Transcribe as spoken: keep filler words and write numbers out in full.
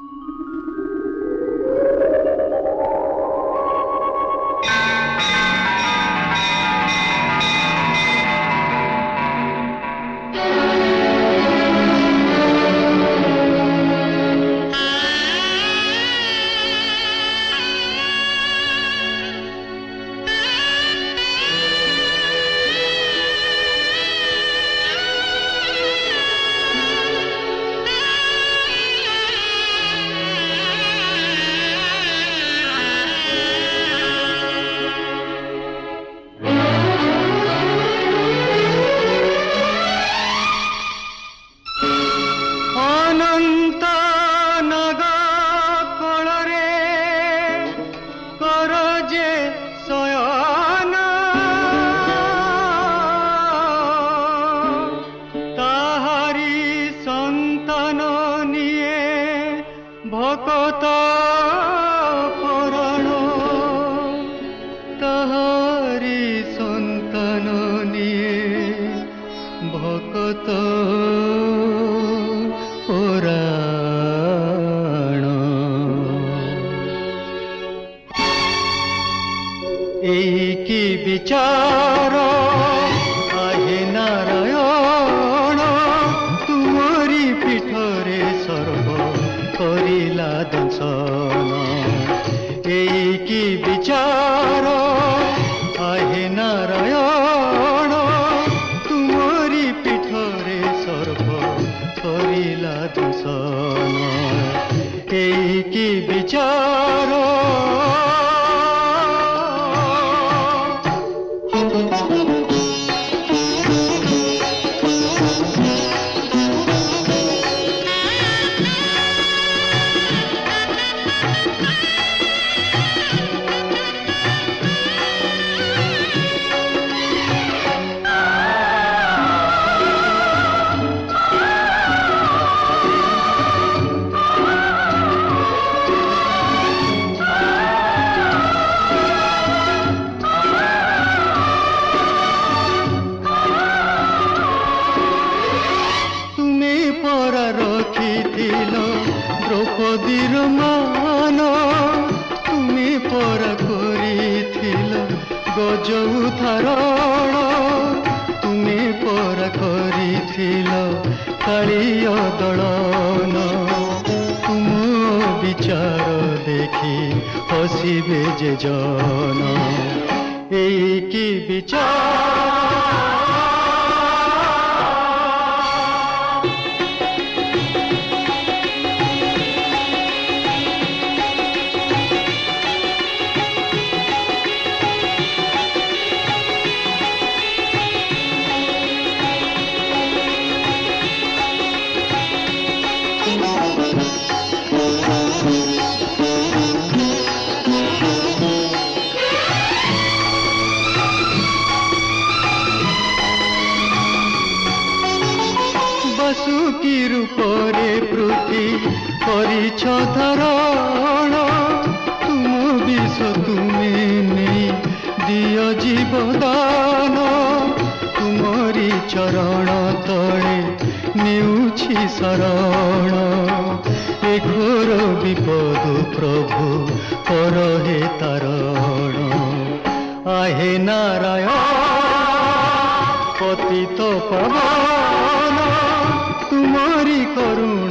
ভকত পরাণ তাহারি সন্তান নিয়ে ভকত পরাণ। এই কি বিচার আহে নারায়ণ তুমরি পীঠরে সর্ব করিলা দংশন। এই কি বিচার আহে নারায়ণ তুমরি পীঠরে সর্ব করিলা দংশন। এই কি বিচার দ্রৌপদীর মান তুমি পরা করিথিল গজ উদ্ধারণ। তুমি পরা করিথিল কাଳିয় দଳନ। তুম বিচার দেখি হসিবে যে জন। এই কি বিচার বাসুকি রূপরে প্রতি করিছ ধারণ। তুম বিষ তুমি নেই দিয় জীবদান। তুমরি চরণ তଳେ নেউছি শରଣ। এ ঘোর বিপদ প্রভু করহে তারণ। আহে নারায়ণ পতিত পাবন তুমরি করুণ